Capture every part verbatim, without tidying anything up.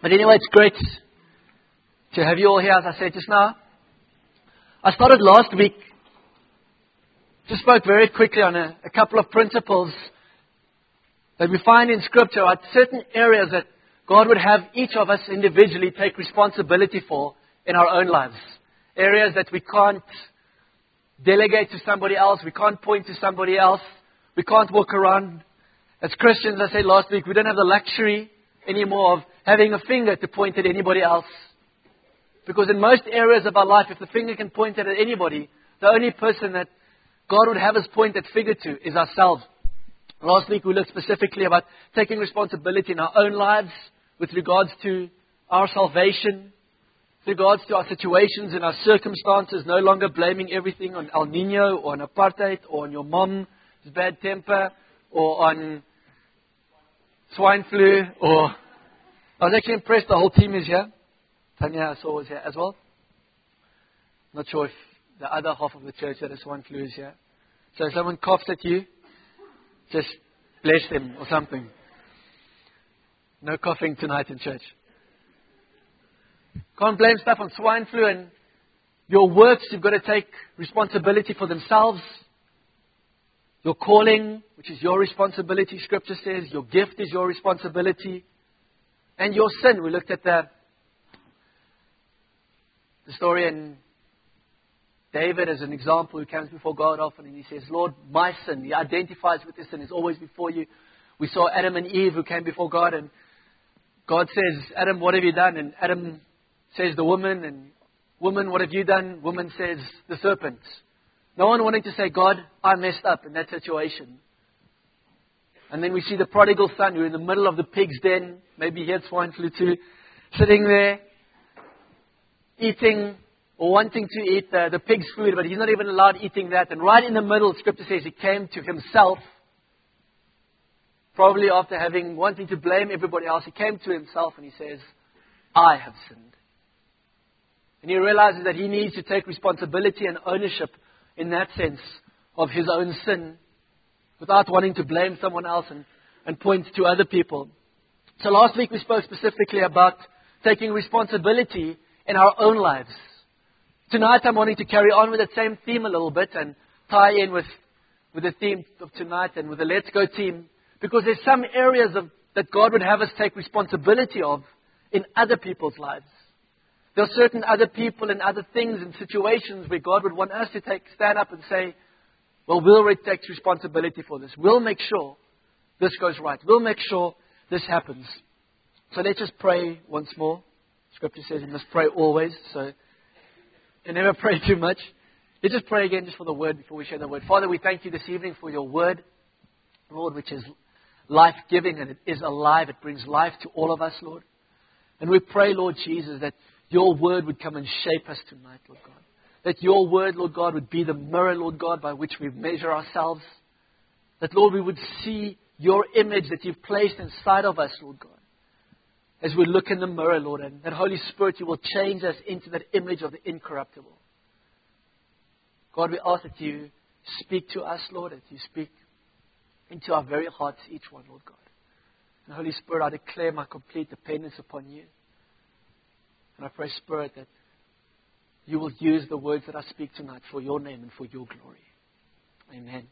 But anyway, it's great to have you all here, as I said just now. I started last week, just spoke very quickly on a, a couple of principles that we find in Scripture at certain areas that God would have each of us individually take responsibility for in our own lives. Areas that we can't delegate to somebody else, we can't point to somebody else, we can't walk around. As Christians, I said last week, we don't have the luxury anymore of having a finger to point at anybody else. Because in most areas of our life, if the finger can point at anybody, the only person that God would have us point that finger to is ourselves. Last week we looked specifically about taking responsibility in our own lives with regards to our salvation, with regards to our situations and our circumstances, no longer blaming everything on El Nino or on apartheid or on your mom's bad temper or on swine flu. Or I was actually impressed the whole team is here. Tanya I saw was here as well. Not sure if the other half of the church that has swine flu is here. So if someone coughs at you, just bless them or something. No coughing tonight in church. Can't blame stuff on swine flu, and your works, you've got to take responsibility for themselves. Your calling, which is your responsibility, Scripture says. Your gift is your responsibility. And your sin. We looked at the, the story in David as an example who comes before God often and he says, Lord, my sin. He identifies with his sin. It's always before you. We saw Adam and Eve who came before God, and God says, Adam, what have you done? And Adam says, the woman. And woman, what have you done? Woman says, the serpent. No one wanting to say, God, I messed up in that situation. And then we see the prodigal son who in the middle of the pig's den, maybe he had swine flu too, sitting there, eating or wanting to eat the, the pig's food, but he's not even allowed eating that. And right in the middle, Scripture says he came to himself, probably after having, wanting to blame everybody else, he came to himself and he says, I have sinned. And he realizes that he needs to take responsibility and ownership in that sense of his own sin, without wanting to blame someone else and, and point to other people. So last week we spoke specifically about taking responsibility in our own lives. Tonight I'm wanting to carry on with that same theme a little bit and tie in with, with the theme of tonight and with the Let's Go team, because there's some areas of, that God would have us take responsibility of in other people's lives. There are certain other people and other things and situations where God would want us to take stand up and say, well, we'll take responsibility for this. We'll make sure this goes right. We'll make sure this happens. So let's just pray once more. Scripture says you must pray always, so you never pray too much. Let's just pray again just for the word before we share the word. Father, we thank you this evening for your word, Lord, which is life-giving and it is alive. It brings life to all of us, Lord. And we pray, Lord Jesus, that your word would come and shape us tonight, Lord God. That your word, Lord God, would be the mirror, Lord God, by which we measure ourselves. That, Lord, we would see your image that you've placed inside of us, Lord God. As we look in the mirror, Lord, and that Holy Spirit, you will change us into that image of the incorruptible. God, we ask that you speak to us, Lord, that you speak into our very hearts, each one, Lord God. And Holy Spirit, I declare my complete dependence upon you. And I pray, Spirit, that you will use the words that I speak tonight for your name and for your glory. Amen.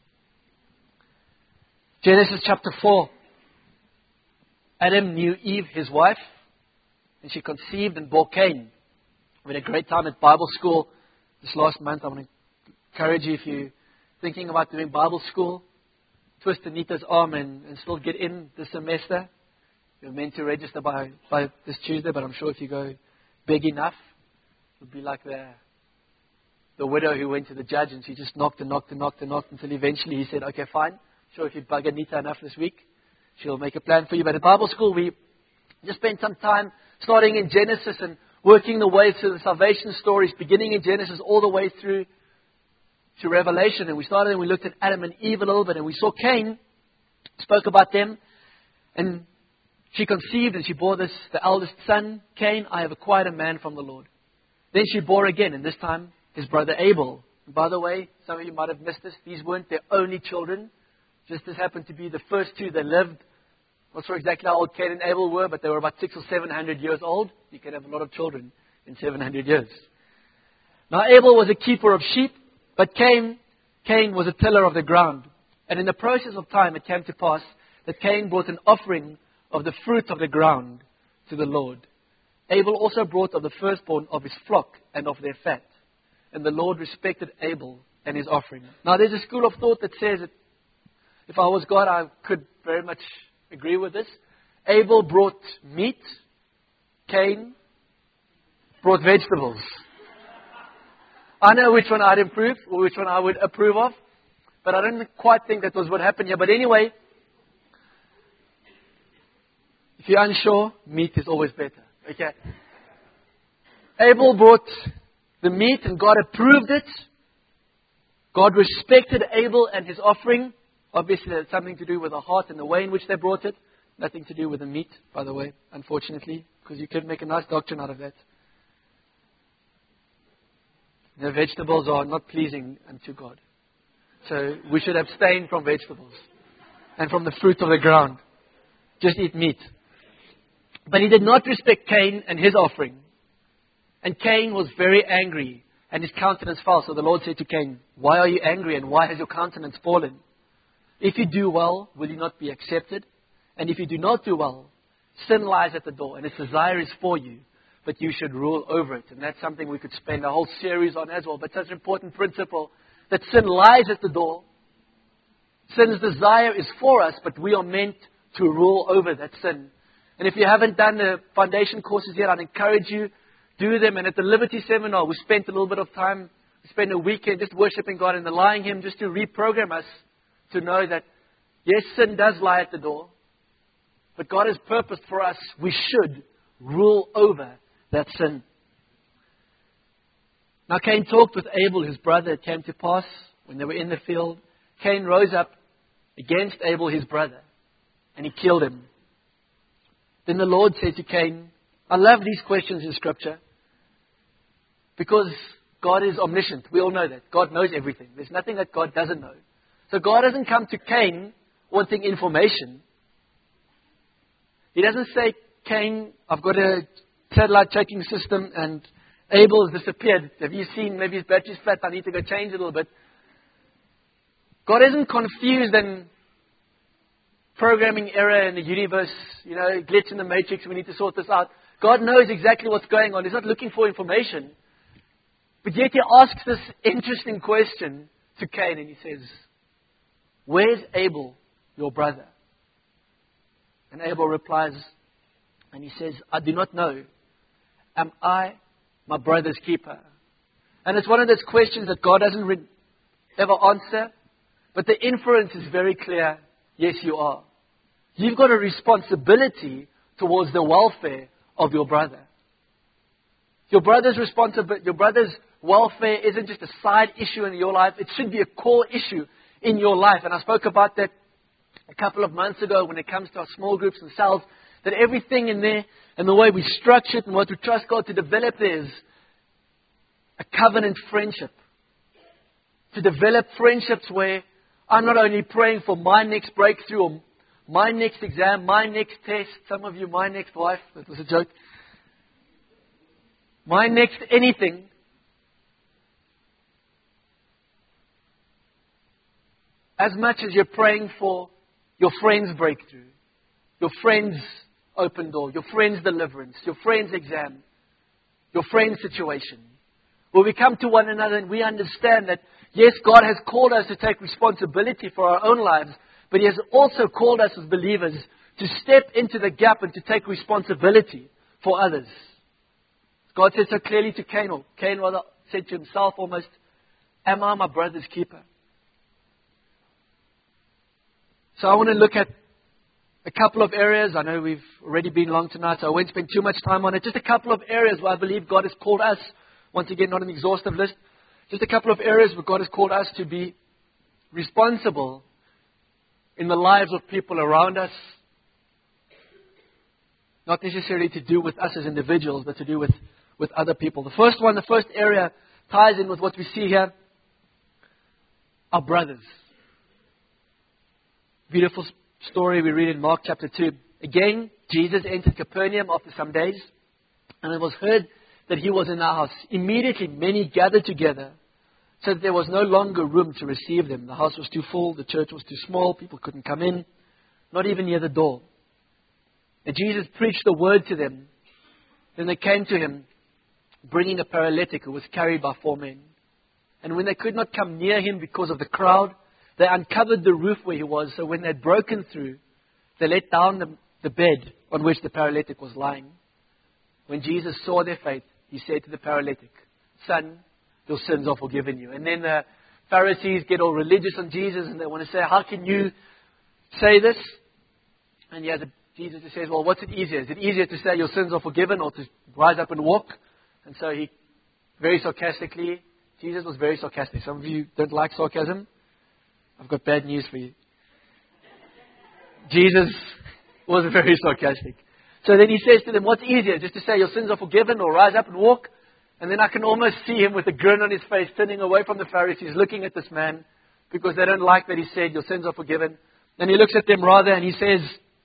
Genesis chapter four. Adam knew Eve, his wife, and she conceived and bore Cain. We had a great time at Bible school this last month. I want to encourage you, if you're thinking about doing Bible school, twist Anita's arm and, and still get in this semester. You're meant to register by, by this Tuesday, but I'm sure if you go big enough, it would be like the the widow who went to the judge and she just knocked and knocked and knocked and knocked until eventually he said, okay, fine. Sure, if you bug Anita enough this week, she'll make a plan for you. But at Bible school, we just spent some time starting in Genesis and working the way through the salvation stories, beginning in Genesis all the way through to Revelation. And we started and we looked at Adam and Eve a little bit, and we saw Cain, spoke about them, and she conceived and she bore this, the eldest son, Cain. I have acquired a man from the Lord. Then she bore again, and this time his brother Abel. And by the way, some of you might have missed this. These weren't their only children. Just as happened to be the first two that lived Not sure exactly how old Cain and Abel were, but they were about six or seven hundred years old. You can have a lot of children in seven hundred years. Now Abel was a keeper of sheep, but Cain, Cain was a tiller of the ground. And in the process of time, it came to pass that Cain brought an offering of the fruit of the ground to the Lord. Abel also brought of the firstborn of his flock and of their fat. And the Lord respected Abel and his offering. Now there's a school of thought that says that if I was God, I could very much agree with this. Abel brought meat. Cain brought vegetables. I know which one I'd improve or which one I would approve of. But I don't quite think that was what happened here. But anyway, if you're unsure, meat is always better. Okay. Abel brought the meat and God approved it. God respected Abel and his offering. Obviously, that's something to do with the heart and the way in which they brought it. Nothing to do with the meat, by the way, unfortunately, because you could make a nice doctrine out of that. The vegetables are not pleasing unto God. So we should abstain from vegetables and from the fruit of the ground. Just eat meat. But he did not respect Cain and his offering. And Cain was very angry and his countenance fell. So the Lord said to Cain, why are you angry and why has your countenance fallen? If you do well, will you not be accepted? And if you do not do well, sin lies at the door and its desire is for you, but you should rule over it. And that's something we could spend a whole series on as well. But such an important principle that sin lies at the door. Sin's desire is for us, but we are meant to rule over that sin. And if you haven't done the foundation courses yet, I'd encourage you, do them. And at the Liberty Seminar, we spent a little bit of time, we spent a weekend just worshiping God and allowing Him just to reprogram us to know that, yes, sin does lie at the door, but God has purposed for us, we should rule over that sin. Now Cain talked with Abel, his brother. It came to pass when they were in the field. Cain rose up against Abel, his brother, and he killed him. Then the Lord said to Cain, I love these questions in Scripture because God is omniscient. We all know that. God knows everything. There's nothing that God doesn't know. So God doesn't come to Cain wanting information. He doesn't say, Cain, I've got a satellite tracking system and Abel has disappeared. Have you seen maybe his battery's flat? I need to go change it a little bit. God isn't confused and programming error in the universe, you know, glitch in the matrix, we need to sort this out. God knows exactly what's going on. He's not looking for information. But yet he asks this interesting question to Cain and he says, where's Abel, your brother? And Abel replies and he says, I do not know. Am I my brother's keeper? And it's one of those questions that God doesn't re- ever answer. But the inference is very clear. Yes, you are. You've got a responsibility towards the welfare of your brother. Your brother's responsibility, your brother's welfare isn't just a side issue in your life. It should be a core issue in your life. And I spoke about that a couple of months ago when it comes to our small groups and cells, that everything in there and the way we structure it and what we trust God to develop there is a covenant friendship. To develop friendships where I'm not only praying for my next breakthrough or my next exam, my next test. Some of you, my next wife. That was a joke. My next anything. As much as you're praying for your friend's breakthrough, your friend's open door, your friend's deliverance, your friend's exam, your friend's situation. Where we come to one another and we understand that, yes, God has called us to take responsibility for our own lives, but He has also called us as believers to step into the gap and to take responsibility for others. God said so clearly to Cain, or Cain rather said to himself almost, am I my brother's keeper? So I want to look at a couple of areas. I know we've already been long tonight, so I won't spend too much time on it. Just a couple of areas where I believe God has called us, once again, not an exhaustive list, just a couple of areas where God has called us to be responsible in the lives of people around us. Not necessarily to do with us as individuals, but to do with, with other people. The first one, the first area ties in with what we see here. Our brothers. Beautiful story we read in Mark chapter two. Again, Jesus entered Capernaum after some days, and it was heard that he was in the house. Immediately many gathered together, so that there was no longer room to receive them. The house was too full, the church was too small, people couldn't come in, not even near the door. And Jesus preached the word to them. Then they came to him, bringing a paralytic who was carried by four men. And when they could not come near him because of the crowd, they uncovered the roof where he was. So when they had broken through, they let down the, the bed on which the paralytic was lying. When Jesus saw their faith, he said to the paralytic, "Son, your sins are forgiven you." And then the Pharisees get all religious on Jesus and they want to say, "How can you say this?" And he has a, Jesus says, "Well, what's it easier? Is it easier to say your sins are forgiven or to rise up and walk?" And so he, very sarcastically, Jesus was very sarcastic. Some of you don't like sarcasm. I've got bad news for you. Jesus was very sarcastic. So then he says to them, "What's easier, just to say your sins are forgiven or rise up and walk?" And then I can almost see him with a grin on his face, turning away from the Pharisees, looking at this man, because they don't like that he said, "Your sins are forgiven." And he looks at them rather and he says,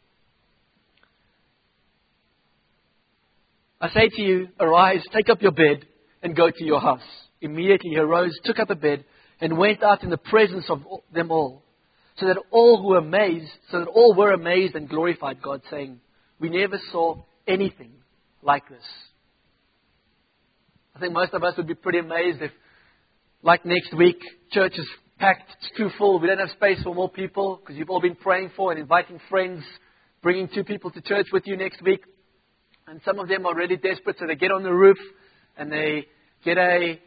"I say to you, arise, take up your bed, and go to your house." Immediately he arose, took up a bed, and went out in the presence of them all, so that all who were amazed, so that all were amazed and glorified God, saying, "We never saw anything like this." I think most of us would be pretty amazed if, like next week, church is packed, it's too full, we don't have space for more people, because you've all been praying for and inviting friends, bringing two people to church with you next week. And some of them are really desperate, so they get on the roof and they get a...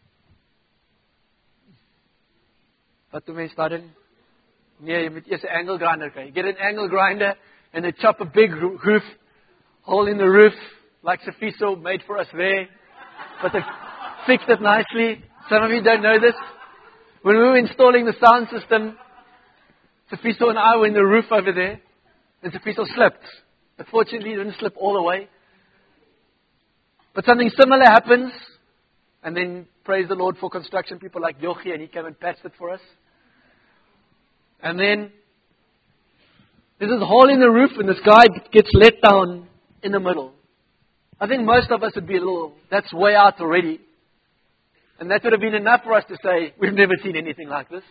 Wat doen mense daarin? Nee, jy moet eers 'n angle grinder kry. You get an angle grinder and they chop a big roof, hole in the roof, like Sofiso made for us there. But they fixed it nicely. Some of you don't know this. When we were installing the sound system, Sofiso and I were in the roof over there, and Sofiso slipped. But fortunately, he didn't slip all the way. But something similar happens, and then praise the Lord for construction people like Yochi, and he came and patched it for us. And then there's this hole in the roof, and this guy gets let down in the middle. I think most of us would be a little, that's way out already. And that would have been enough for us to say, we've never seen anything like this.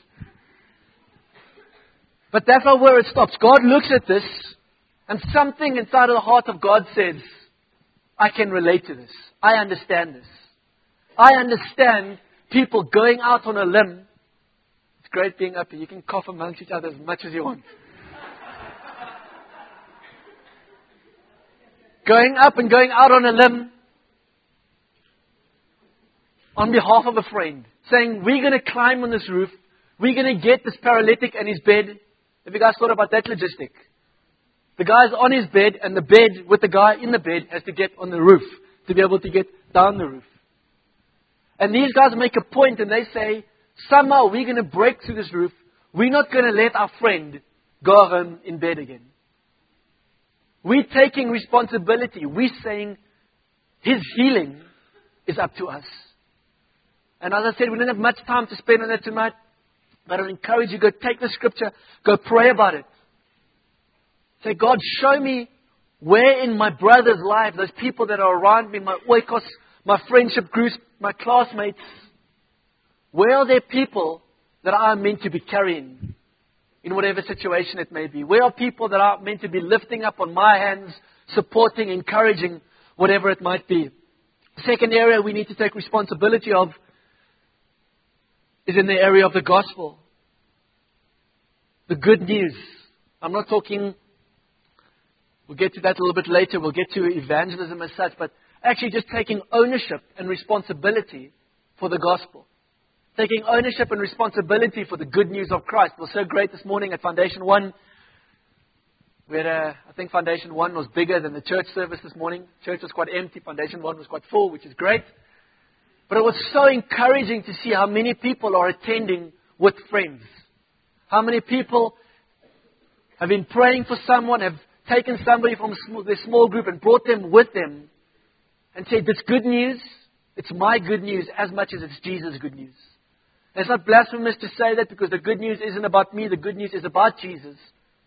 But that's not where it stops. God looks at this, and something inside of the heart of God says, I can relate to this. I understand this. I understand people going out on a limb. It's great being up here. You can cough amongst each other as much as you want. Going up and going out on a limb on behalf of a friend. Saying, we're going to climb on this roof. We're going to get this paralytic and his bed. Have you guys thought about that logistic? The guy's on his bed, and the bed with the guy in the bed has to get on the roof to be able to get down the roof. And these guys make a point and they say, somehow we're going to break through this roof. We're not going to let our friend go home in bed again. We're taking responsibility. We're saying his healing is up to us. And as I said, we don't have much time to spend on that tonight. But I encourage you, go take the scripture, go pray about it. Say, God, show me where in my brother's life, those people that are around me, my oikos, my friendship groups, my classmates, where are there people that I'm meant to be carrying in whatever situation it may be? Where are people that are meant to be lifting up on my hands, supporting, encouraging, whatever it might be? The second area we need to take responsibility of is in the area of the gospel. The good news. I'm not talking, we'll get to that a little bit later, we'll get to evangelism as such, but actually just taking ownership and responsibility for the gospel. Taking ownership and responsibility for the good news of Christ. It was so great this morning at Foundation One. We had a, I think Foundation One was bigger than the church service this morning. Church was quite empty. Foundation One was quite full, which is great. But it was so encouraging to see how many people are attending with friends. How many people have been praying for someone, have taken somebody from their small group and brought them with them and said, this good news, it's my good news as much as it's Jesus' good news. And it's not blasphemous to say that, because the good news isn't about me. The good news is about Jesus.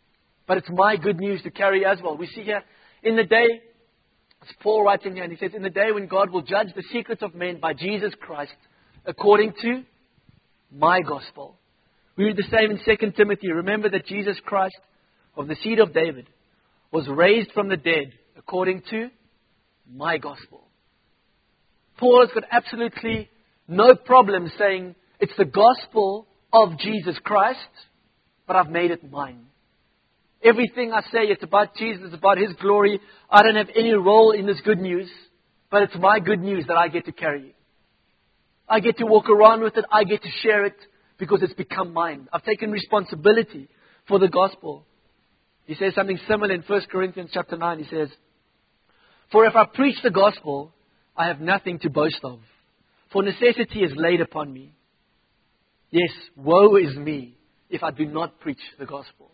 But it's my good news to carry as well. We see here, in the day, it's Paul writing here, and he says, in the day when God will judge the secrets of men by Jesus Christ, according to my gospel. We read the same in Second Timothy. Remember that Jesus Christ, of the seed of David, was raised from the dead, according to my gospel. Paul has got absolutely no problem saying, it's the gospel of Jesus Christ, but I've made it mine. Everything I say, it's about Jesus, it's about His glory. I don't have any role in this good news, but it's my good news that I get to carry. I get to walk around with it, I get to share it, because it's become mine. I've taken responsibility for the gospel. He says something similar in First Corinthians chapter nine. He says, for if I preach the gospel, I have nothing to boast of, for necessity is laid upon me. Yes, woe is me if I do not preach the gospel.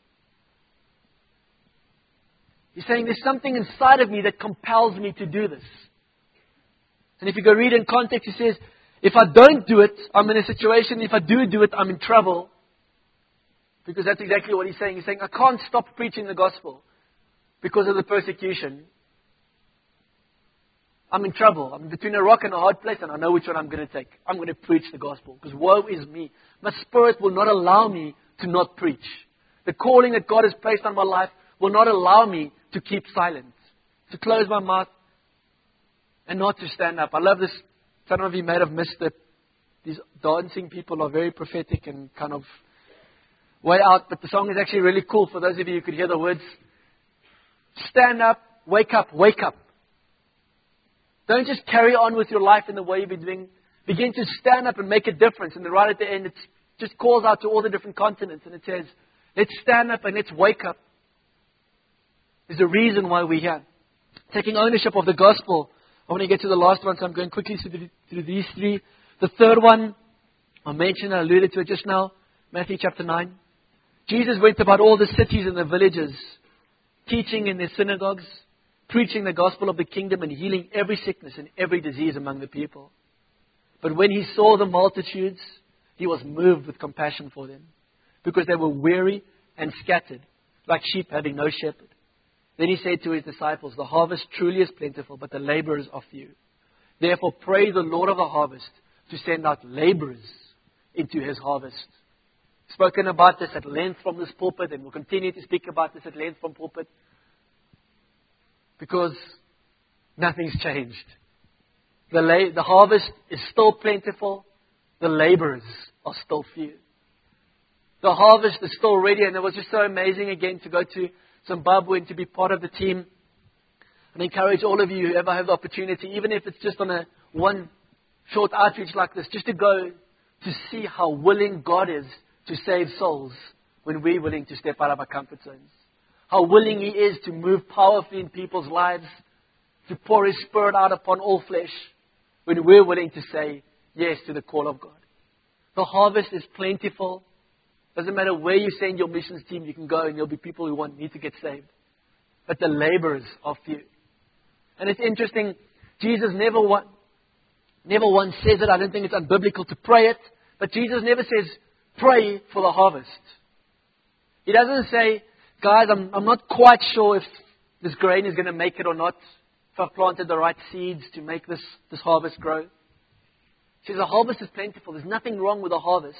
He's saying there's something inside of me that compels me to do this. And if you go read in context, he says, if I don't do it, I'm in a situation, if I do do it, I'm in trouble. Because that's exactly what he's saying. He's saying, I can't stop preaching the gospel because of the persecution. I'm in trouble. I'm between a rock and a hard place, and I know which one I'm going to take. I'm going to preach the gospel, because woe is me. My spirit will not allow me to not preach. The calling that God has placed on my life will not allow me to keep silent, to close my mouth, and not to stand up. I love this. Some of you may have missed it. These dancing people are very prophetic and kind of way out, but the song is actually really cool for those of you who could hear the words. Stand up, wake up, wake up. Don't just carry on with your life in the way you've been doing. Begin to stand up and make a difference. And then right at the end, it just calls out to all the different continents. And it says, let's stand up and let's wake up. There's a reason why we're here. Taking ownership of the gospel. I want to get to the last one, so I'm going quickly through, through these three. The third one, I mentioned, I alluded to it just now. Matthew chapter nine. Jesus went about all the cities and the villages, teaching in their synagogues, preaching the gospel of the kingdom and healing every sickness and every disease among the people. But when He saw the multitudes, He was moved with compassion for them, because they were weary and scattered, like sheep having no shepherd. Then He said to His disciples, the harvest truly is plentiful, but the laborers are few. Therefore pray the Lord of the harvest to send out laborers into His harvest. Spoken about this at length from this pulpit, and we'll continue to speak about this at length from pulpit. Because nothing's changed. The, la- the harvest is still plentiful. The laborers are still few. The harvest is still ready, and it was just so amazing again to go to Zimbabwe and to be part of the team. And I encourage all of you who ever have the opportunity, even if it's just on a one short outreach like this, just to go to see how willing God is to save souls when we're willing to step out of our comfort zones. How willing He is to move powerfully in people's lives, to pour His Spirit out upon all flesh, when we're willing to say yes to the call of God. The harvest is plentiful. Doesn't matter where you send your missions team, you can go and there'll be people who want need to get saved. But the laborers are few. And it's interesting, Jesus never one, never once says it. I don't think it's unbiblical to pray it. But Jesus never says, pray for the harvest. He doesn't say, guys, I'm, I'm not quite sure if this grain is going to make it or not. If I've planted the right seeds to make this, this harvest grow. He says the harvest is plentiful. There's nothing wrong with the harvest.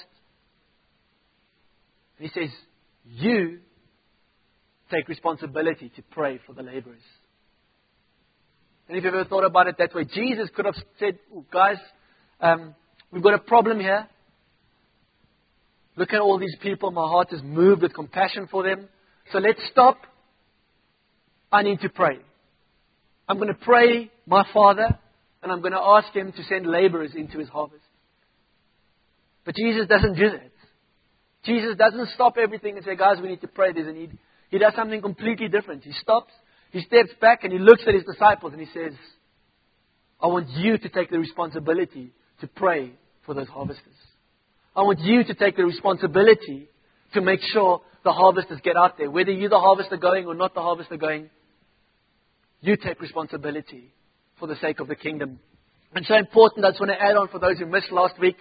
And He says, you take responsibility to pray for the laborers. And if you've ever thought about it that way, Jesus could have said, oh, guys, um, we've got a problem here. Look at all these people. My heart is moved with compassion for them. So let's stop. I need to pray. I'm going to pray my Father, and I'm going to ask Him to send laborers into His harvest. But Jesus doesn't do that. Jesus doesn't stop everything and say, guys, we need to pray. There's a need. He does something completely different. He stops, He steps back, and He looks at His disciples, and He says, I want you to take the responsibility to pray for those harvesters. I want you to take the responsibility to make sure the harvesters get out there. Whether you're the harvester going or not the harvester going, you take responsibility for the sake of the kingdom. And so important, I just want to add on for those who missed last week.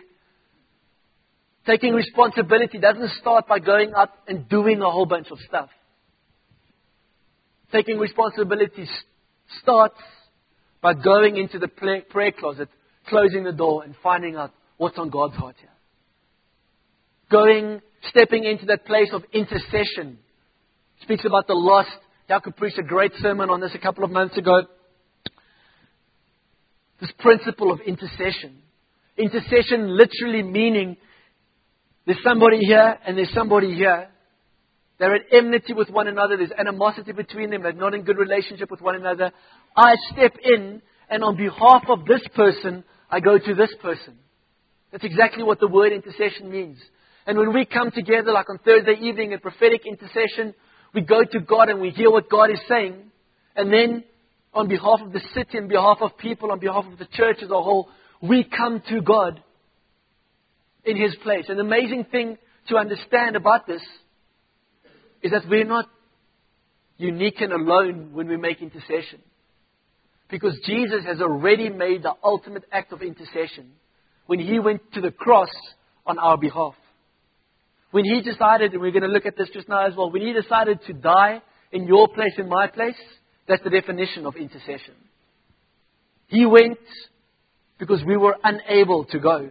Taking responsibility doesn't start by going out and doing a whole bunch of stuff. Taking responsibility starts by going into the prayer closet, closing the door, and finding out what's on God's heart here. Going, stepping into that place of intercession. Speaks about the lost. Jacob preached a great sermon on this a couple of months ago. This principle of intercession. Intercession literally meaning there's somebody here and there's somebody here. They're at enmity with one another. There's animosity between them. They're not in good relationship with one another. I step in, and on behalf of this person, I go to this person. That's exactly what the word intercession means. And when we come together, like on Thursday evening in prophetic intercession, we go to God and we hear what God is saying. And then, on behalf of the city, on behalf of people, on behalf of the church as a whole, we come to God in His place. And the amazing thing to understand about this is that we're not unique and alone when we make intercession. Because Jesus has already made the ultimate act of intercession when He went to the cross on our behalf. When He decided, and we're going to look at this just now as well, when He decided to die in your place, in my place, that's the definition of intercession. He went because we were unable to go.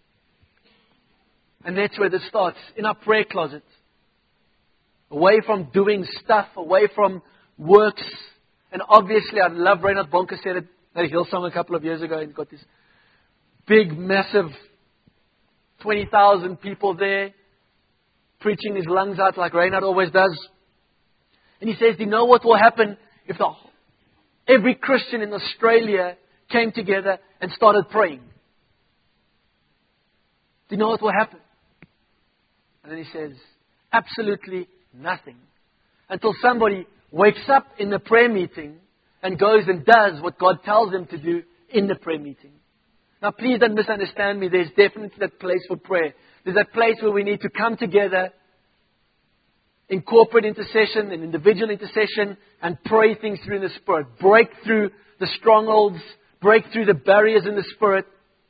And that's where this starts, in our prayer closet. Away from doing stuff, away from works. And obviously, I love Reinhard Bonke said it at Hillsong a couple of years ago. He's got this big, massive twenty thousand people there, preaching his lungs out like Reinhard always does. And he says, do you know what will happen if the, every Christian in Australia came together and started praying? Do you know what will happen? And then he says, absolutely nothing. Until somebody wakes up in the prayer meeting and goes and does what God tells them to do in the prayer meeting. Now please don't misunderstand me. There's definitely that place for prayer. There's that place where we need to come together in corporate intercession and individual intercession and pray things through in the Spirit. Break through the strongholds. Break through the barriers in the Spirit.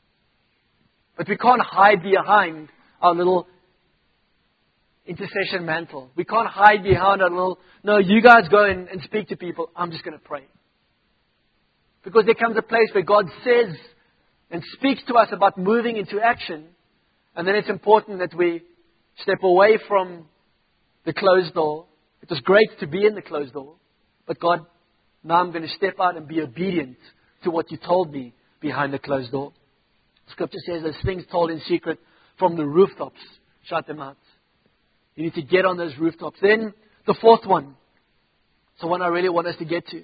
But we can't hide behind our little intercession mantle. We can't hide behind our little, no, you guys go and, and speak to people. I'm just going to pray. Because there comes a place where God says and speaks to us about moving into action. And then it's important that we step away from the closed door. It was great to be in the closed door. But God, now I'm going to step out and be obedient to what you told me behind the closed door. Scripture says there's things told in secret from the rooftops. Shout them out. You need to get on those rooftops. Then the fourth one. It's the one I really want us to get to.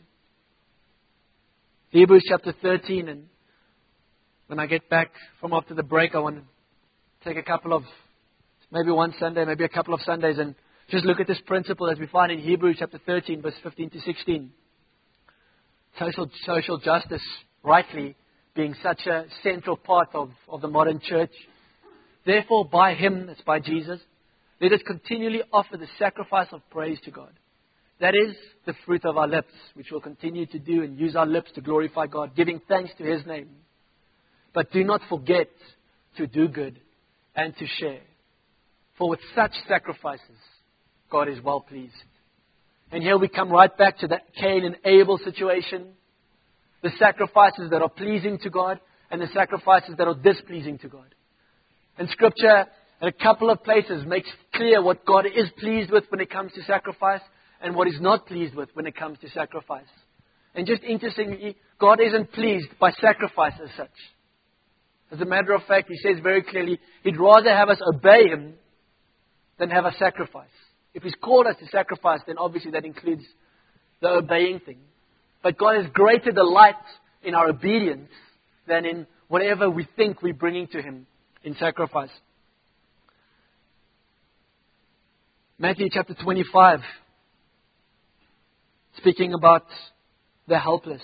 Hebrews chapter thirteen. And when I get back from after the break, I want to take a couple of, maybe one Sunday, maybe a couple of Sundays, and just look at this principle as we find in Hebrews chapter thirteen, verse fifteen to sixteen. Social, social justice, rightly, being such a central part of, of the modern church. Therefore, by Him, that's by Jesus, let us continually offer the sacrifice of praise to God. That is the fruit of our lips, which we'll continue to do and use our lips to glorify God, giving thanks to His name. But do not forget to do good and to share. For with such sacrifices, God is well pleased. And here we come right back to that Cain and Abel situation. The sacrifices that are pleasing to God and the sacrifices that are displeasing to God. And Scripture, in a couple of places, makes clear what God is pleased with when it comes to sacrifice and what He's not pleased with when it comes to sacrifice. And just interestingly, God isn't pleased by sacrifice as such. As a matter of fact, He says very clearly, He'd rather have us obey Him than have us sacrifice. If He's called us to sacrifice, then obviously that includes the obeying thing. But God has greater delight in our obedience than in whatever we think we're bringing to Him in sacrifice. Matthew chapter twenty-five, speaking about the helpless.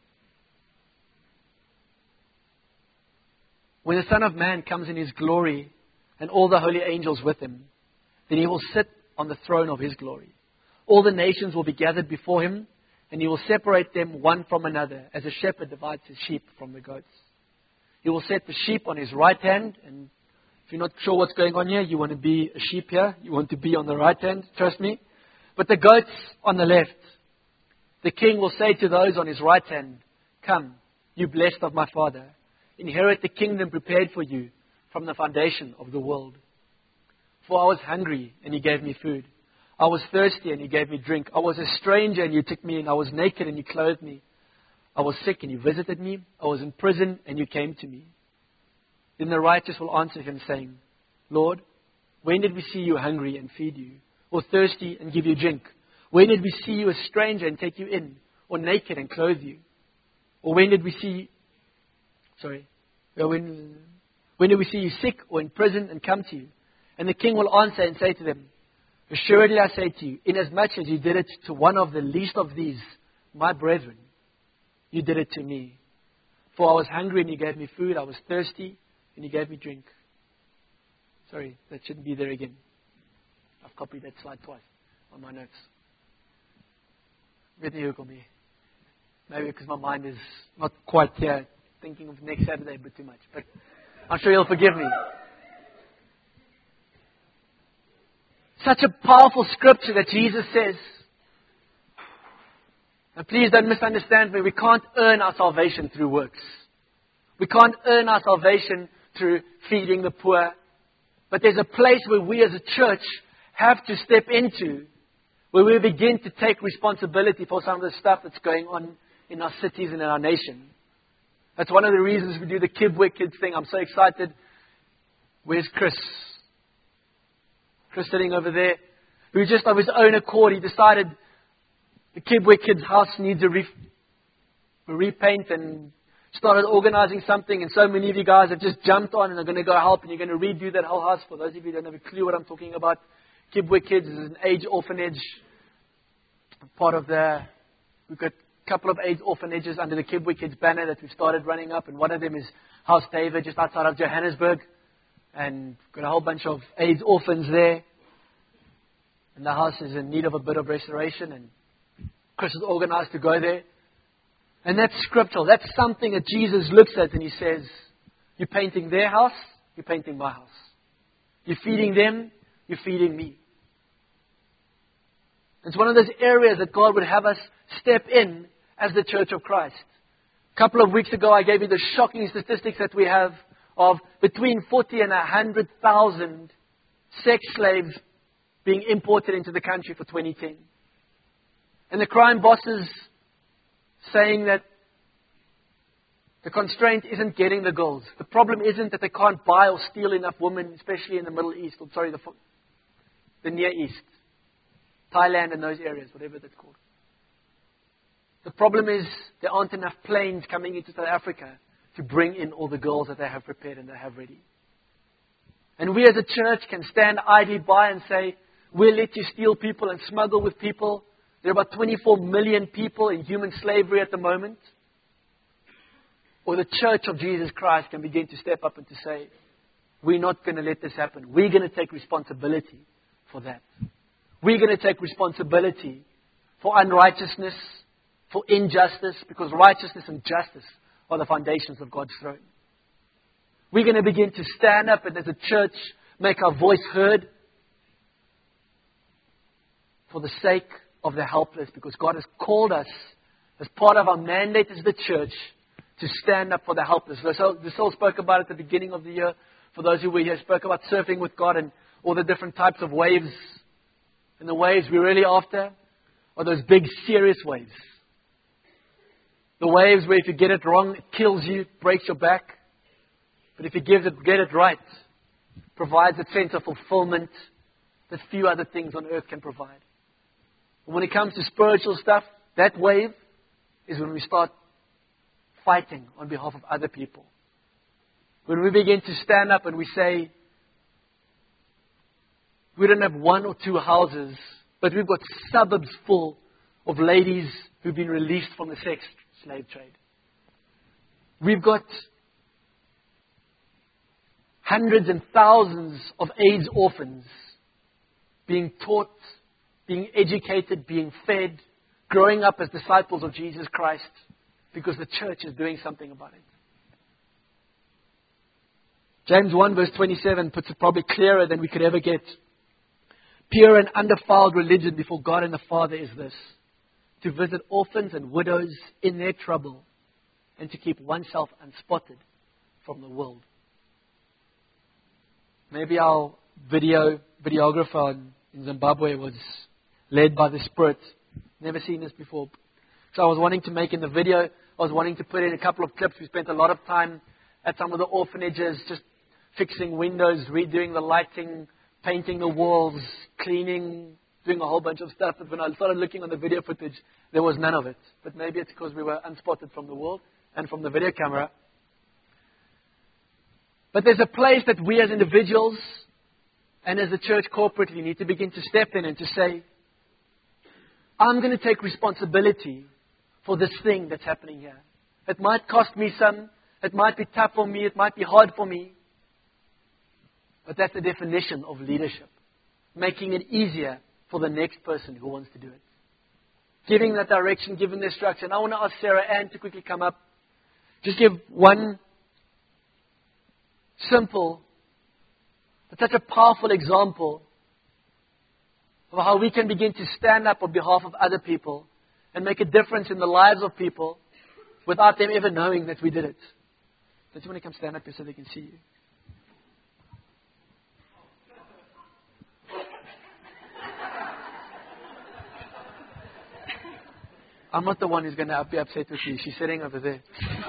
When the Son of Man comes in His glory and all the holy angels with Him, then He will sit on the throne of His glory. All the nations will be gathered before Him, and He will separate them one from another, as a shepherd divides his sheep from the goats. He will set the sheep on His right hand, and if you're not sure what's going on here, you want to be a sheep here, you want to be on the right hand, trust me. But the goats on the left. The king will say to those on his right hand, come, you blessed of my Father, inherit the kingdom prepared for you from the foundation of the world. For I was hungry, and you gave me food. I was thirsty, and you gave me drink. I was a stranger, and you took me in. I was naked, and you clothed me. I was sick, and you visited me. I was in prison, and you came to me. Then the righteous will answer him, saying, Lord, when did we see you hungry and feed you, or thirsty and give you drink? When did we see you a stranger and take you in, or naked and clothe you? Or when did we see, sorry, when, when did we see you sick or in prison and come to you? And the king will answer and say to them, assuredly I say to you, inasmuch as you did it to one of the least of these, my brethren, you did it to me. For I was hungry and you gave me food. I was thirsty and you gave me drink. Sorry, that shouldn't be there again. I've copied that slide twice on my notes. Maybe because my mind is not quite here, thinking of next Saturday a bit too much. But I'm sure you'll forgive me. Such a powerful scripture that Jesus says. And please don't misunderstand me. We can't earn our salvation through works. We can't earn our salvation through feeding the poor. But there's a place where we as a church have to step into, where we begin to take responsibility for some of the stuff that's going on in our cities and in our nation. That's one of the reasons we do the Kibwe Kids thing. I'm so excited. Where's Chris? Chris sitting over there, who just of his own accord, he decided the Kibwe Kids house needs a, re- a repaint, and started organizing something. And so many of you guys have just jumped on and are going to go help, and you're going to redo that whole house. For those of you who don't have a clue what I'm talking about, Kibwe Kids is an AIDS orphanage. Part of the, we've got a couple of AIDS orphanages under the Kibwe Kids banner that we've started running up, and one of them is House David, just outside of Johannesburg. And got a whole bunch of AIDS orphans there. And the house is in need of a bit of restoration. And Chris is organized to go there. And that's scriptural. That's something that Jesus looks at and he says, you're painting their house, you're painting my house. You're feeding them, you're feeding me. It's one of those areas that God would have us step in as the Church of Christ. A couple of weeks ago, I gave you the shocking statistics that we have of between forty and one hundred thousand sex slaves being imported into the country for twenty ten. And the crime bosses saying that the constraint isn't getting the girls. The problem isn't that they can't buy or steal enough women, especially in the Middle East, or sorry, the, the Near East, Thailand and those areas, whatever that's called. The problem is there aren't enough planes coming into South Africa to bring in all the girls that they have prepared and they have ready. And we as a church can stand idly by and say, we'll let you steal people and smuggle with people. There are about twenty-four million people in human slavery at the moment. Or the Church of Jesus Christ can begin to step up and to say, we're not going to let this happen. We're going to take responsibility for that. We're going to take responsibility for unrighteousness, for injustice, because righteousness and justice are the foundations of God's throne. We're going to begin to stand up and as a church make our voice heard for the sake of the helpless, because God has called us as part of our mandate as the church to stand up for the helpless. Lucille spoke about it at the beginning of the year. For those who were here, spoke about surfing with God and all the different types of waves. And the waves we're really after are those big, serious waves. The waves where if you get it wrong, it kills you, breaks your back. But if you give it, get it right, provides a sense of fulfillment that few other things on earth can provide. And when it comes to spiritual stuff, that wave is when we start fighting on behalf of other people. When we begin to stand up and we say, we don't have one or two houses, but we've got suburbs full of ladies who've been released from the sex slave trade. We've got hundreds and thousands of AIDS orphans being taught, being educated, being fed, growing up as disciples of Jesus Christ because the church is doing something about it. James one verse twenty-seven puts it probably clearer than we could ever get. Pure and undefiled religion before God and the Father is this: to visit orphans and widows in their trouble, and to keep oneself unspotted from the world. Maybe our video videographer in Zimbabwe was led by the Spirit. Never seen this before. So I was wanting to make in the video, I was wanting to put in a couple of clips. We spent a lot of time at some of the orphanages, just fixing windows, redoing the lighting, painting the walls, cleaning, doing a whole bunch of stuff. But when I started looking on the video footage, there was none of it. But maybe it's because we were unspotted from the world and from the video camera. But there's a place that we as individuals and as a church corporately need to begin to step in and to say, I'm going to take responsibility for this thing that's happening here. It might cost me some. It might be tough for me. It might be hard for me. But that's the definition of leadership. Making it easier for the next person who wants to do it. Giving that direction, giving the structure. And I want to ask Sarah Ann to quickly come up. Just give one simple, but such a powerful example of how we can begin to stand up on behalf of other people and make a difference in the lives of people without them ever knowing that we did it. Don't you want to come stand up here so they can see you? I'm not the one who's going to be upset with you. She's sitting over there.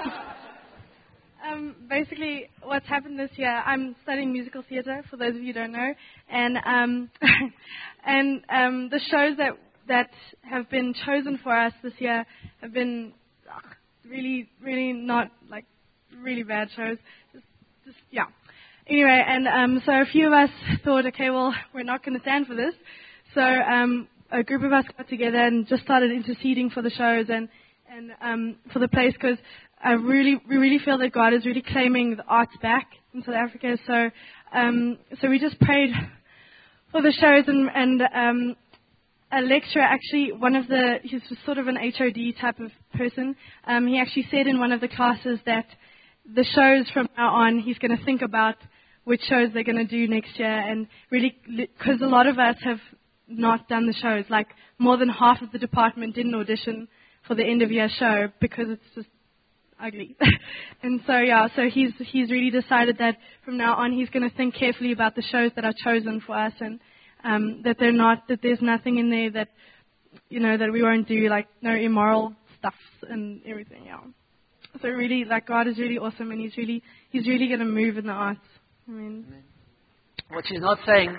Um, basically, what's happened this year, I'm studying musical theatre, for those of you who don't know. And um, and um, the shows that, that have been chosen for us this year have been ugh, really, really not, like, really bad shows. Just, just yeah. Anyway, and um, so a few of us thought, okay, well, we're not going to stand for this. So um, a group of us got together and just started interceding for the shows and, and um, for the place, because I really, we really feel that God is really claiming the arts back in South Africa. So, um, so we just prayed for the shows, and, and um, a lecturer, actually, one of the, he's sort of an H O D type of person. Um, he actually said in one of the classes that the shows from now on, he's going to think about which shows they're going to do next year, and really, because a lot of us have not done the shows. Like, more than half of the department didn't audition for the end of year show because it's just ugly. And so, yeah, so he's he's really decided that from now on he's going to think carefully about the shows that are chosen for us, and um, that they're not, that there's nothing in there that, you know, that we won't do, like no immoral stuff and everything, yeah. So really, like, God is really awesome, and he's really he's really going to move in the arts. I mean, what she's not saying,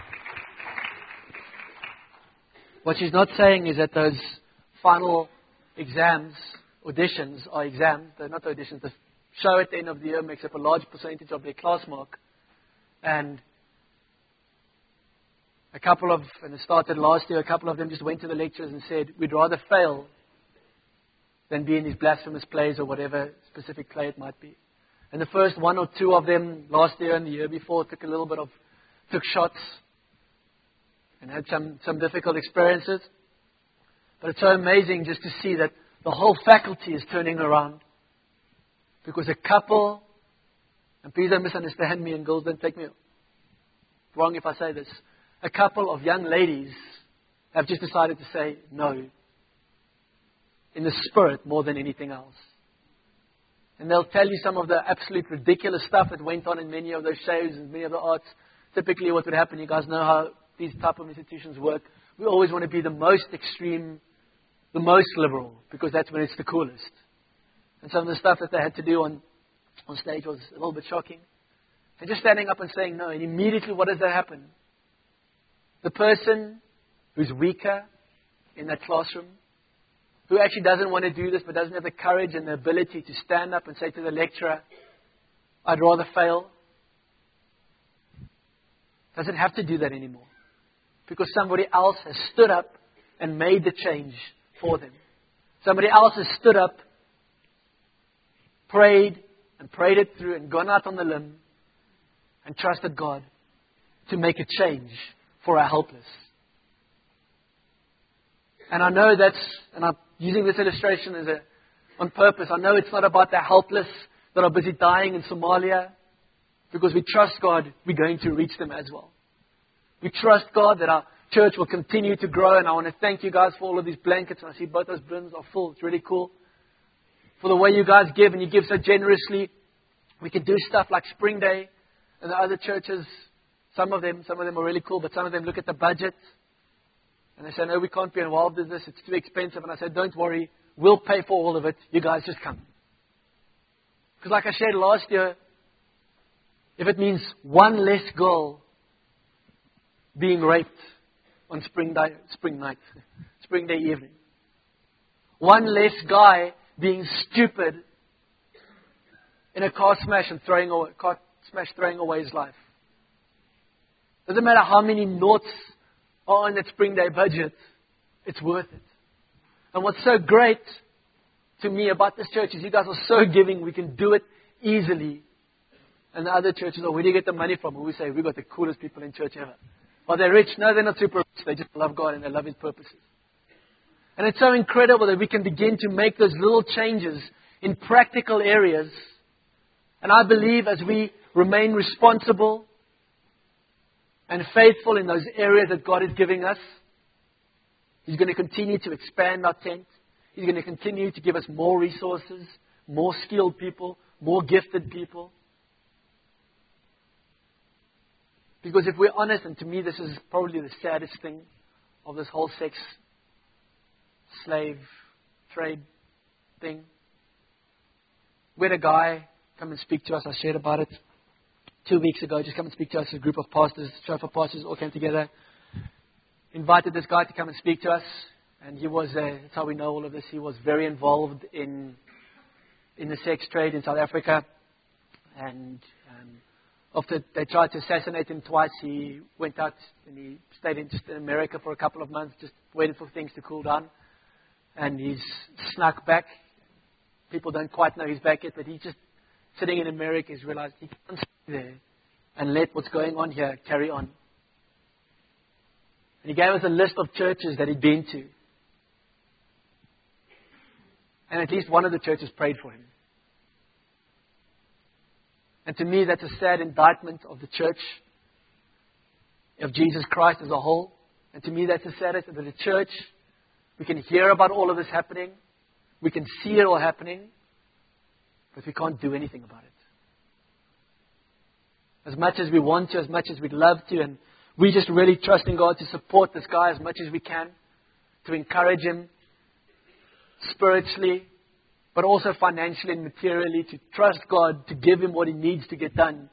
what she's not saying is that those final exams, auditions are exams. They're not auditions. The show at the end of the year makes up a large percentage of their class mark. And a couple of, and it started last year, a couple of them just went to the lecturers and said, we'd rather fail than be in these blasphemous plays or whatever specific play it might be. And the first one or two of them last year and the year before took a little bit of, took shots and had some, some difficult experiences. But it's so amazing just to see that the whole faculty is turning around. Because a couple, and please don't misunderstand me, and girls, don't take me wrong if I say this, a couple of young ladies have just decided to say no, in the spirit more than anything else. And they'll tell you some of the absolute ridiculous stuff that went on in many of those shows and many of the arts. Typically what would happen, you guys know how these type of institutions work. We always want to be the most extreme, the most liberal, because that's when it's the coolest. And some of the stuff that they had to do on, on stage was a little bit shocking. And just standing up and saying no, and immediately what does that happen? The person who's weaker in that classroom, who actually doesn't want to do this but doesn't have the courage and the ability to stand up and say to the lecturer, I'd rather fail, doesn't have to do that anymore. Because somebody else has stood up and made the change for them. Somebody else has stood up, prayed and prayed it through and gone out on the limb and trusted God to make a change for our helpless. And I know that's, and I'm using this illustration as a, on purpose, I know it's not about the helpless that are busy dying in Somalia, because we trust God, we're going to reach them as well. We trust God that our church will continue to grow. And I want to thank you guys for all of these blankets. And I see both those bins are full. It's really cool. For the way you guys give, and you give so generously. We can do stuff like Spring Day. And the other churches, some of them, some of them are really cool, but some of them look at the budget. And they say, no, we can't be involved in this. It's too expensive. And I said, don't worry. We'll pay for all of it. You guys just come. Because like I shared last year, if it means one less girl being raped on spring day, spring night, spring day evening, one less guy being stupid in a car smash and throwing away, car smash throwing away his life. Doesn't matter how many noughts are on that spring day budget, it's worth it. And what's so great to me about this church is you guys are so giving, we can do it easily. And the other churches, oh, where do you get the money from? And we say, we've got the coolest people in church ever. Are they rich? No, they're not super rich. They just love God and they love His purposes. And it's so incredible that we can begin to make those little changes in practical areas. And I believe as we remain responsible and faithful in those areas that God is giving us, He's going to continue to expand our tent. He's going to continue to give us more resources, more skilled people, more gifted people. Because if we're honest, and to me this is probably the saddest thing of this whole sex slave trade thing. We had a guy come and speak to us. I shared about it two weeks ago. Just come and speak to us. A group of pastors, chauffeur pastors all came together. Invited this guy to come and speak to us. And he was, uh, that's how we know all of this, he was very involved in in the sex trade in South Africa. And um, after they tried to assassinate him twice, he went out and he stayed in, just in America for a couple of months, just waited for things to cool down. And he's snuck back. People don't quite know he's back yet, but he's just sitting in America. He's realized he can't stay there and let what's going on here carry on. And he gave us a list of churches that he'd been to. And at least one of the churches prayed for him. And to me, that's a sad indictment of the church, of Jesus Christ as a whole. And to me, that's a sad that the church, we can hear about all of this happening. We can see it all happening. But we can't do anything about it. As much as we want to, as much as we'd love to, and we just really trust in God to support this guy as much as we can, to encourage him spiritually, but also financially and materially, to trust God to give him what he needs to get done,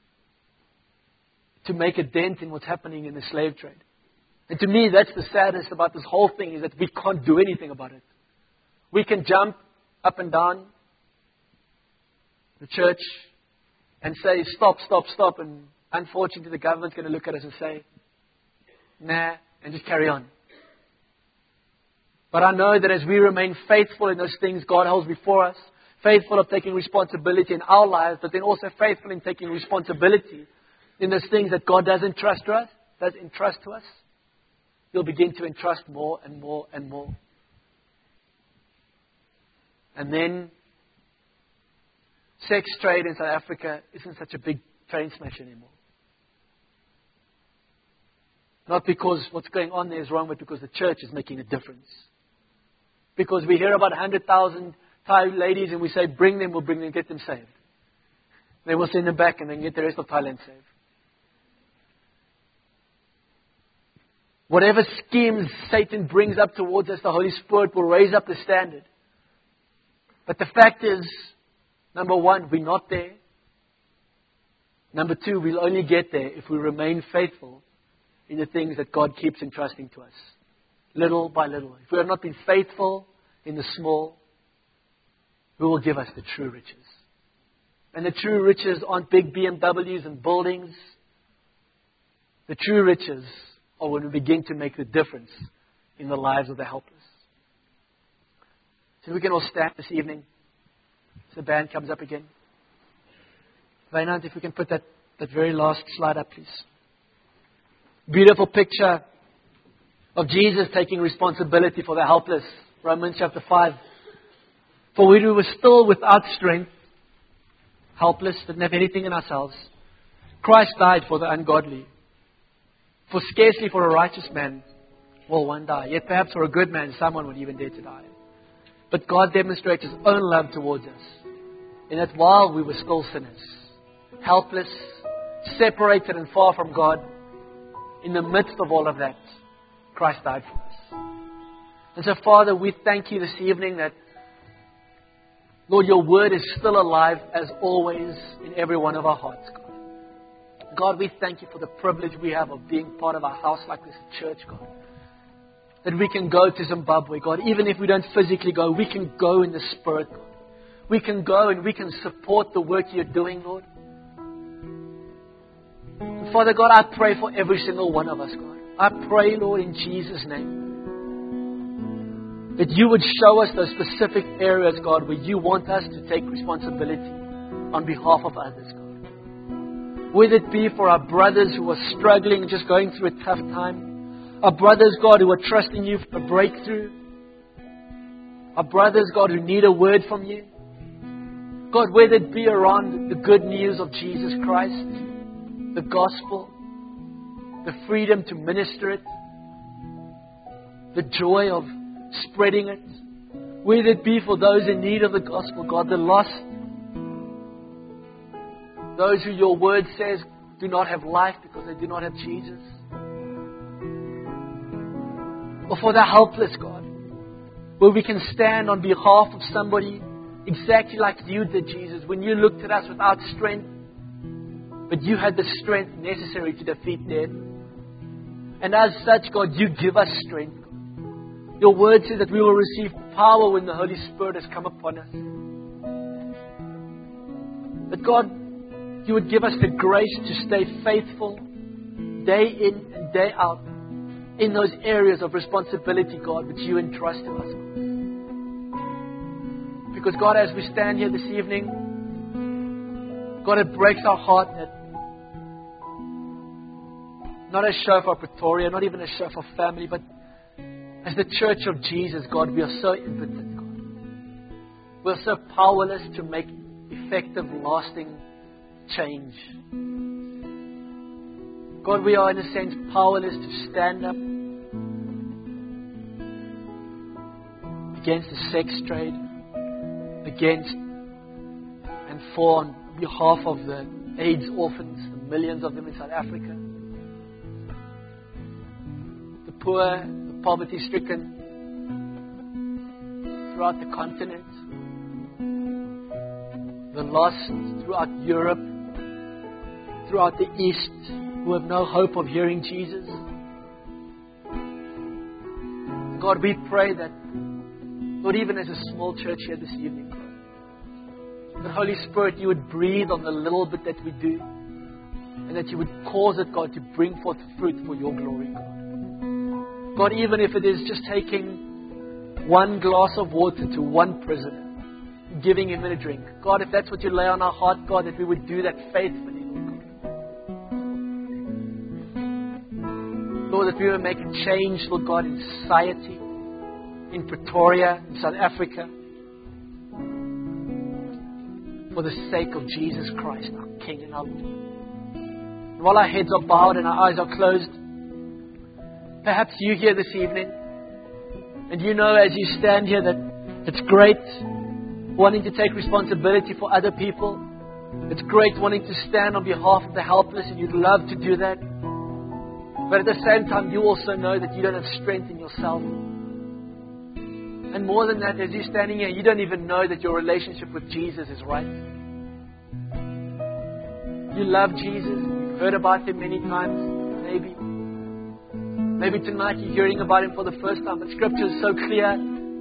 to make a dent in what's happening in the slave trade. And to me, that's the saddest about this whole thing, is that we can't do anything about it. We can jump up and down the church and say, stop, stop, stop. And unfortunately, the government's going to look at us and say, nah, and just carry on. But I know that as we remain faithful in those things God holds before us, faithful of taking responsibility in our lives, but then also faithful in taking responsibility in those things that God doesn't entrust to us, does entrust to us, He'll begin to entrust more and more and more. And then sex trade in South Africa isn't such a big train smash anymore. Not because what's going on there is wrong, but because the church is making a difference. Because we hear about one hundred thousand Thai ladies and we say, bring them, we'll bring them, get them saved. Then we'll send them back and then get the rest of Thailand saved. Whatever schemes Satan brings up towards us, the Holy Spirit will raise up the standard. But the fact is, number one, we're not there. Number two, we'll only get there if we remain faithful in the things that God keeps entrusting to us. Little by little. If we have not been faithful in the small, who will give us the true riches? And the true riches aren't big B M Ws and buildings. The true riches are when we begin to make the difference in the lives of the helpless. So we can all stand this evening. So the band comes up again. Vainant, if we can put that, that very last slide up, please. Beautiful picture of Jesus taking responsibility for the helpless. Romans chapter five. For we who were still without strength, helpless, didn't have anything in ourselves, Christ died for the ungodly. For scarcely for a righteous man will one die. Yet perhaps for a good man, someone would even dare to die. But God demonstrates His own love towards us. In that while we were still sinners, helpless, separated and far from God, in the midst of all of that, Christ died for us. And so, Father, we thank You this evening that, Lord, Your word is still alive as always in every one of our hearts, God. God, we thank You for the privilege we have of being part of a house like this, a church, God. That we can go to Zimbabwe, God. Even if we don't physically go, we can go in the Spirit, God. We can go and we can support the work You're doing, Lord. And Father God, I pray for every single one of us, God. I pray, Lord, in Jesus' name, that You would show us those specific areas, God, where You want us to take responsibility on behalf of others, God. Whether it be for our brothers who are struggling, just going through a tough time. Our brothers, God, who are trusting You for a breakthrough. Our brothers, God, who need a word from You. God, whether it be around the good news of Jesus Christ, the gospel, the freedom to minister it, the joy of spreading it, whether it be for those in need of the gospel, God, the lost, those who Your word says do not have life because they do not have Jesus, or for the helpless, God, where we can stand on behalf of somebody exactly like You did, Jesus, when You looked at us without strength, but You had the strength necessary to defeat death. And as such, God, You give us strength. Your word says that we will receive power when the Holy Spirit has come upon us. That God, You would give us the grace to stay faithful day in and day out in those areas of responsibility, God, which You entrust to us. Because God, as we stand here this evening, God, it breaks our heart that not as Shofar Pretoria, not even as Shofar family, but as the church of Jesus, God, we are so impotent, God. We are so powerless to make effective, lasting change. God, we are in a sense powerless to stand up against the sex trade, against and for on behalf of the AIDS orphans, the millions of them in South Africa, the poor, the poverty-stricken throughout the continent, the lost throughout Europe, throughout the East, who have no hope of hearing Jesus. God, we pray that, Lord, even as a small church here this evening, that Holy Spirit, You would breathe on the little bit that we do, and that You would cause it, God, to bring forth fruit for Your glory, God. God, even if it is just taking one glass of water to one prisoner, giving him a drink. God, if that's what You lay on our heart, God, that we would do that faithfully, Lord God. Lord, that we would make a change, Lord God, in society, in Pretoria, in South Africa, for the sake of Jesus Christ, our King and our Lord. And while our heads are bowed and our eyes are closed, perhaps you here this evening, and you know as you stand here that it's great wanting to take responsibility for other people. It's great wanting to stand on behalf of the helpless, and you'd love to do that. But at the same time, you also know that you don't have strength in yourself. And more than that, as you're standing here, you don't even know that your relationship with Jesus is right. You love Jesus. You've heard about Him many times, maybe. Maybe tonight you're hearing about Him for the first time. But Scripture is so clear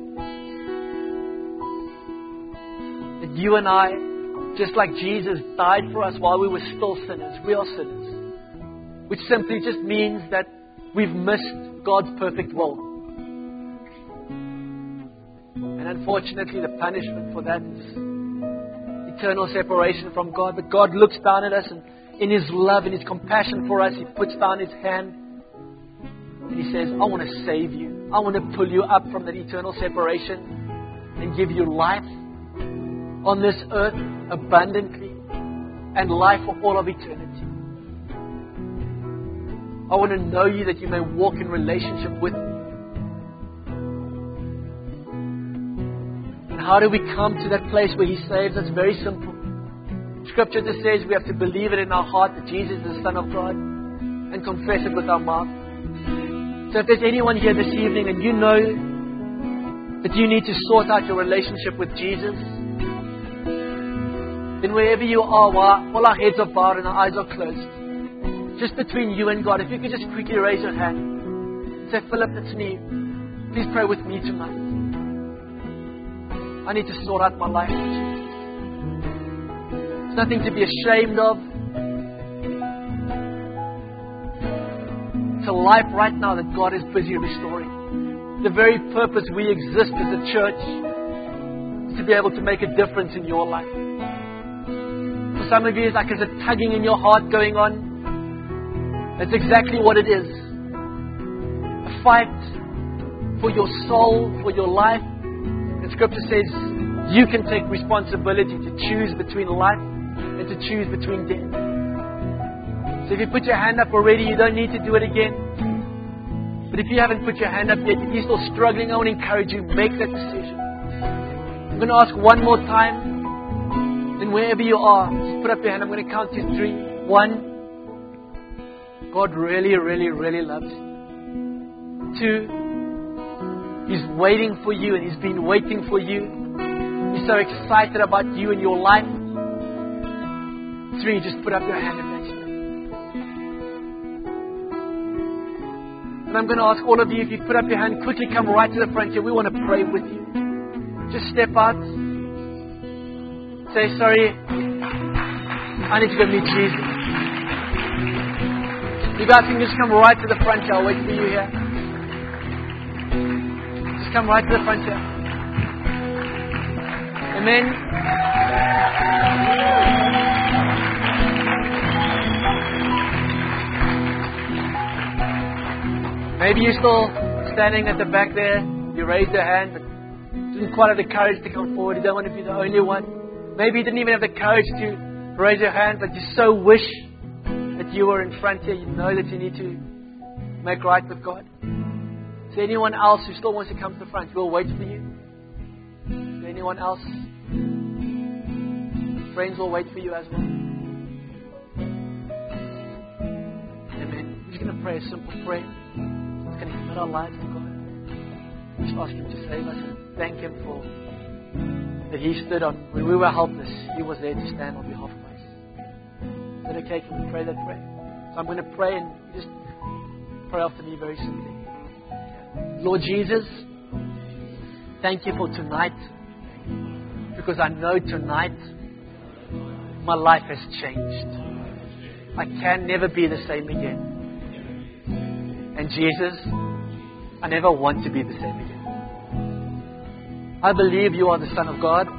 that you and I, just like Jesus died for us while we were still sinners, we are sinners. Which simply just means that we've missed God's perfect will. And unfortunately, the punishment for that is eternal separation from God. But God looks down at us, and in His love and His compassion for us, He puts down His hand and He says, I want to save you. I want to pull you up from that eternal separation and give you life on this earth abundantly and life for all of eternity. I want to know you that you may walk in relationship with me. And how do we come to that place where He saves us? Very simple. Scripture just says we have to believe it in our heart that Jesus is the Son of God and confess it with our mouth. So if there's anyone here this evening and you know that you need to sort out your relationship with Jesus, then wherever you are, while all our heads are bowed and our eyes are closed, just between you and God, if you could just quickly raise your hand and say, Philip, it's me. Please pray with me tonight. I need to sort out my life with Jesus. There's nothing to be ashamed of. It's a life right now that God is busy restoring. The very purpose we exist as a church is to be able to make a difference in your life. For some of you, it's like there's a tugging in your heart going on. That's exactly what it is. A fight for your soul, for your life. And Scripture says you can take responsibility to choose between life and to choose between death. So if you put your hand up already, you don't need to do it again. But if you haven't put your hand up yet, if you're still struggling, I want to encourage you, make that decision. I'm going to ask one more time. And wherever you are, just put up your hand. I'm going to count to three. One. God really, really, really loves you. Two. He's waiting for you and He's been waiting for you. He's so excited about you and your life. Three. Just put up your hand and mention it. And I'm going to ask all of you, if you put up your hand, quickly come right to the front here. We want to pray with you. Just step out. Say, sorry, I need to go meet Jesus. You guys can just come right to the front here. I'll wait for you here. Just come right to the front here. Amen. Maybe you're still standing at the back there. You raised your hand, but didn't quite have the courage to come forward. You don't want to be the only one. Maybe you didn't even have the courage to raise your hand, but you so wish that you were in front here. You know that you need to make right with God. Is there anyone else who still wants to come to the front? We'll wait for you. Is there anyone else? Friends will wait for you as well. Amen. We're just going to pray a simple prayer. It's going to commit our lives to God. Just ask Him to save us and thank Him for that He stood on, when we were helpless, He was there to stand on behalf of us. Is that okay? Can we pray that prayer? So I'm going to pray and you just pray after me very simply. Lord Jesus, thank You for tonight, because I know tonight my life has changed. I can never be the same again. And Jesus, I never want to be the same again. I believe You are the Son of God.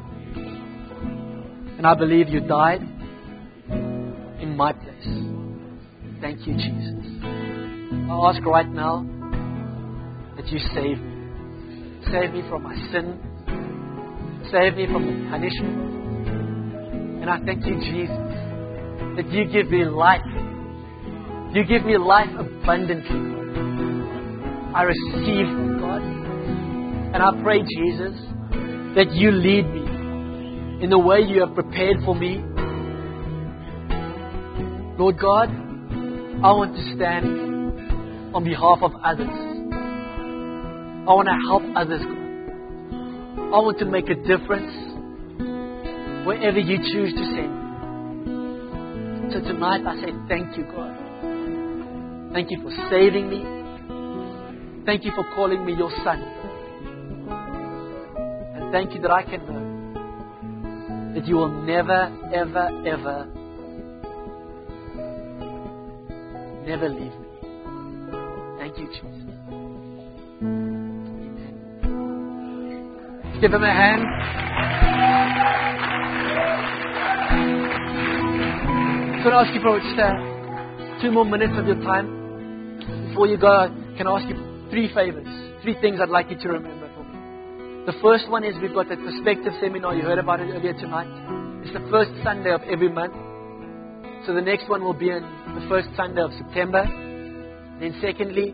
And I believe You died in my place. Thank You, Jesus. I ask right now that You save me. Save me from my sin. Save me from the punishment. And I thank You, Jesus, that You give me life. You give me life abundantly. I receive from God. And I pray, Jesus, that You lead me in the way You have prepared for me. Lord God, I want to stand on behalf of others. I want to help others, God. I want to make a difference wherever You choose to send me. So tonight I say thank You, God. Thank You for saving me. Thank You for calling me Your Son. And thank You that I can know that You will never, ever, ever, never leave me. Thank You, Jesus. Amen. Give Him a hand. I'm going to ask you for just uh, two more minutes of your time. Before you go, can I ask you three favors? Three things I'd like you to remember for me. The first one is we've got that perspective seminar. You heard about it earlier tonight. It's the first Sunday of every month. So the next one will be on the first Sunday of September. Then secondly,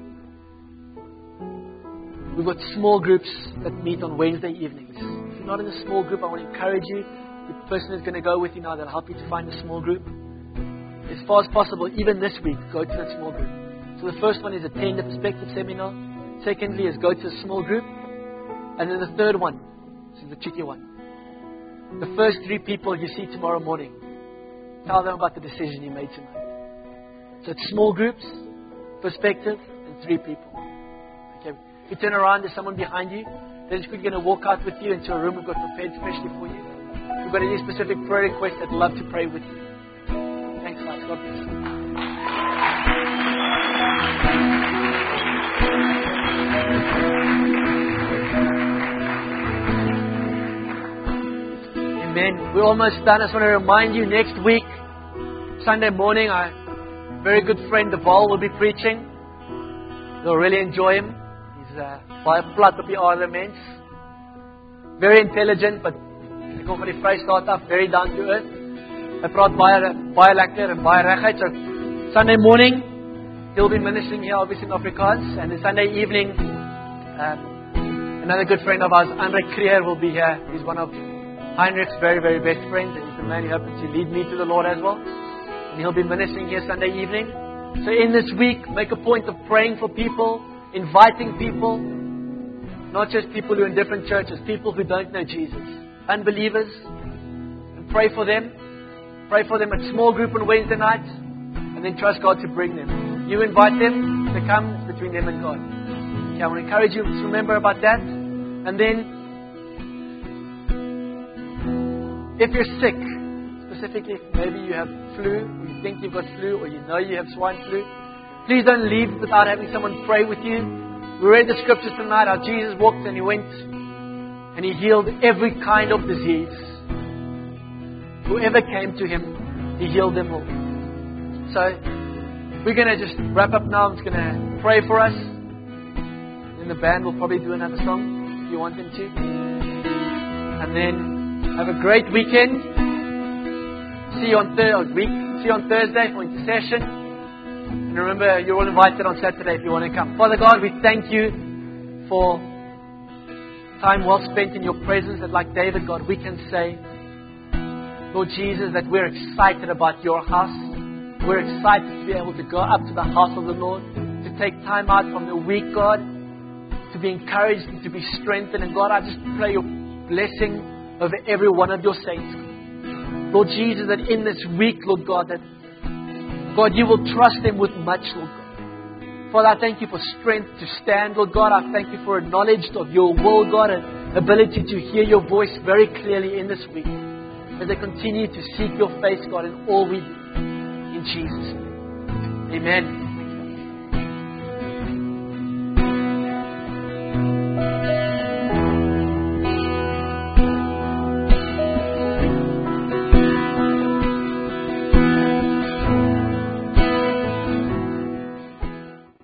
we've got small groups that meet on Wednesday evenings. If you're not in a small group, I want to encourage you. The person is going to go with you now that'll help you to find a small group. As far as possible, even this week, go to that small group. So the first one is attend the Perspective Seminar. Secondly is go to a small group. And then the third one, this is the tricky one. The first three people you see tomorrow morning, tell them about the decision you made tonight. So it's small groups, perspective, and three people. Okay. If you turn around, there's someone behind you. They're just quickly going to walk out with you into a room we've got prepared especially for you. If you've got any specific prayer requests, I'd love to pray with you. Thanks, guys. God bless you. Amen. We're almost done. I just want to remind you, next week, Sunday morning, our very good friend Deval will be preaching. You'll really enjoy him. He's uh, baie plat op die aarde mens. Very intelligent, but hy kom van die Vrystaat af, very down to earth. Hy praat baie, baie lekker en baie reguit. So Sunday morning, he'll be ministering here, obviously in Afrikaans. And then Sunday evening, um, another good friend of ours, Andre Creer, will be here. He's one of Heinrich's very, very best friends, and he's the man who happened to lead me to the Lord as well. And he'll be ministering here Sunday evening. So in this week, make a point of praying for people, inviting people, not just people who are in different churches, people who don't know Jesus, unbelievers, and pray for them. Pray for them at small group on Wednesday nights, and then trust God to bring them. You invite them to come between them and God. Okay, I want to encourage you to remember about that. And then, if you're sick, specifically, maybe you have flu, or you think you've got flu, or you know you have swine flu, please don't leave without having someone pray with you. We read the scriptures tonight, how Jesus walked and He went and He healed every kind of disease. Whoever came to Him, He healed them all. So, we're going to just wrap up now. I'm just going to pray for us. Then the band will probably do another song, if you want them to. And then, have a great weekend. See you on thir- week. See you on Thursday for intercession. And remember, you're all invited on Saturday if you want to come. Father God, we thank you for time well spent in your presence. That like David, God, we can say, Lord Jesus, that we're excited about your house. We're excited to be able to go up to the house of the Lord, to take time out from the week, God, to be encouraged and to be strengthened. And God, I just pray your blessing over every one of your saints. Lord Jesus, that in this week, Lord God, that God, you will trust them with much, Lord God. Father, I thank you for strength to stand, Lord God. I thank you for a knowledge of your will, God, and ability to hear your voice very clearly in this week as they continue to seek your face, God, in all we do. In Jesus' name. Amen.